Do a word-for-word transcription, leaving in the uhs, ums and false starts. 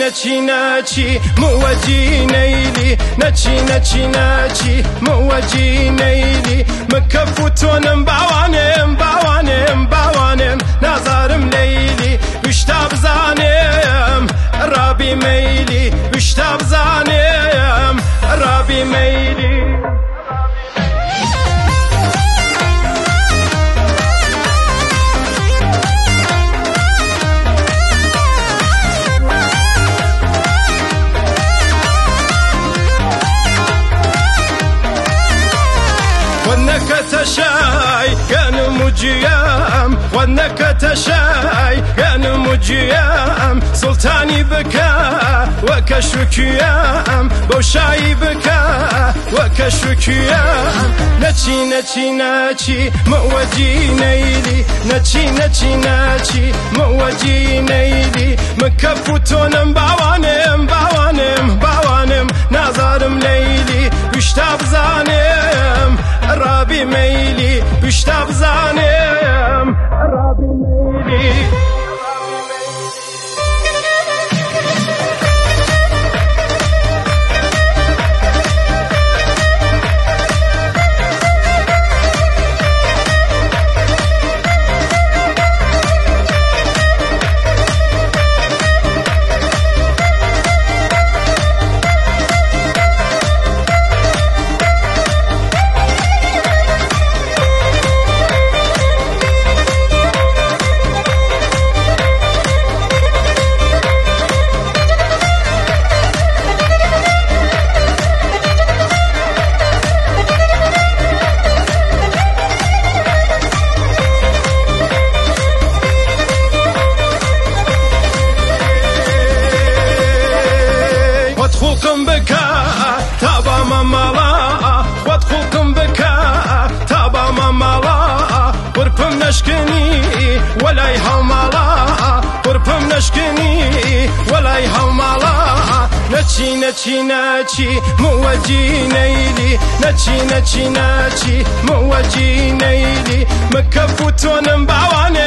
نچی نچی موجی نیلی نچی نچی نچی موجی نیلی مکفوتونم باوانم باوانم باوانم نظرم لیلی بشتاب زانم رابی میلی بشتاب زانم رابی میلی وانك تشاي كان مجيام وانك تشاي كان مجيام سلطاني بكا وكشكيام بوشاي بكا وكشكيام نچي نچي نچي موجي نيلي نچي نچي نچي موجي نيلي مكفوتونم باوانم باوانم باوانم نظرم ليلي بشتاب زانم رابي ميلي بشتاب زانم رابي ميلي خلقم بكا تابا ممالا خود خلقم بكا تابا ممالا قربم نشكني ولا يهمالا قربم نشكني ولا يهمالا نچي نچي نچي موجي نيلي نچي نچي نچي موجي نيلي مكفوتونم باواني